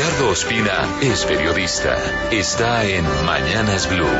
Ricardo Ospina es periodista. Está en Mañanas Blue.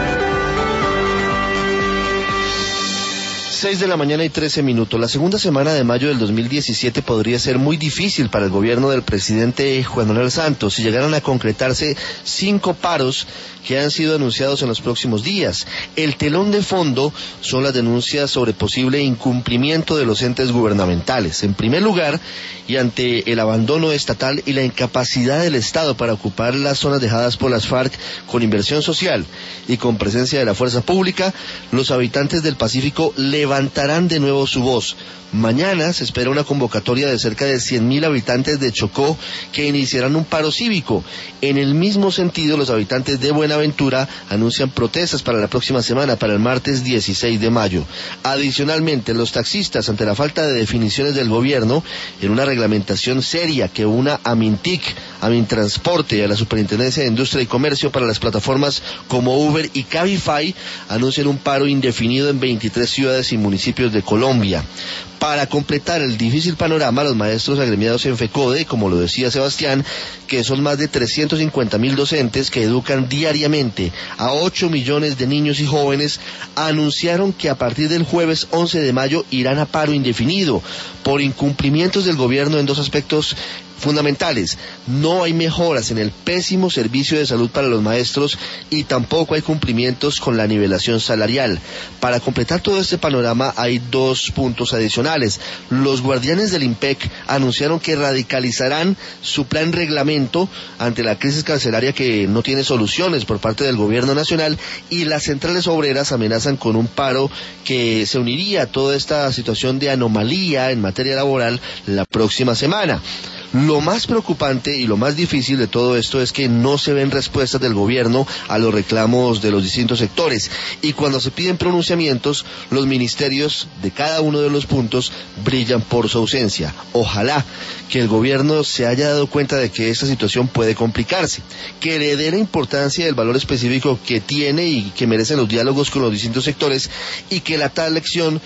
6:13 a.m. La segunda semana de mayo del 2017 podría ser muy difícil para el gobierno del presidente Juan Manuel Santos si llegaran a concretarse 5 paros que han sido anunciados en los próximos días. El telón de fondo son las denuncias sobre posible incumplimiento de los entes gubernamentales. En primer lugar, y ante el abandono estatal y la incapacidad del Estado para ocupar las zonas dejadas por las FARC con inversión social y con presencia de la fuerza pública, los habitantes del Pacífico levantarán de nuevo su voz. Mañana se espera una convocatoria de cerca de 100.000 habitantes de Chocó que iniciarán un paro cívico. En el mismo sentido, los habitantes de Buenaventura anuncian protestas para la próxima semana, para el martes 16 de mayo. Adicionalmente, los taxistas, ante la falta de definiciones del gobierno, en una reglamentación seria que una a Mintic, a Mintransporte y a la Superintendencia de Industria y Comercio para las plataformas como Uber y Cabify, anuncian un paro indefinido en 23 ciudades y municipios de Colombia. Para completar el difícil panorama, los maestros agremiados en FECODE, como lo decía Sebastián, que son más de 350.000 docentes que educan diariamente a 8 millones de niños y jóvenes, anunciaron que a partir del jueves 11 de mayo irán a paro indefinido por incumplimientos del gobierno en 2 aspectos fundamentales. No hay mejoras en el pésimo servicio de salud para los maestros y tampoco hay cumplimientos con la nivelación salarial. Para completar todo este panorama hay 2 puntos adicionales. Los guardianes del IMPEC anunciaron que radicalizarán su plan reglamento ante la crisis carcelaria que no tiene soluciones por parte del gobierno nacional, y las centrales obreras amenazan con un paro que se uniría a toda esta situación de anomalía en materia laboral la próxima semana. Lo más preocupante y lo más difícil de todo esto es que no se ven respuestas del gobierno a los reclamos de los distintos sectores, y cuando se piden pronunciamientos, los ministerios de cada uno de los puntos brillan por su ausencia. Ojalá que el gobierno se haya dado cuenta de que esta situación puede complicarse, que le dé la importancia y el valor específico que tiene y que merecen los diálogos con los distintos sectores, y que la tal lección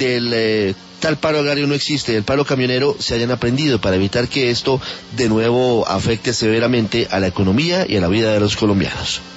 del tal paro agrario no existe, el paro camionero, se hayan aprendido para evitar que esto de nuevo afecte severamente a la economía y a la vida de los colombianos.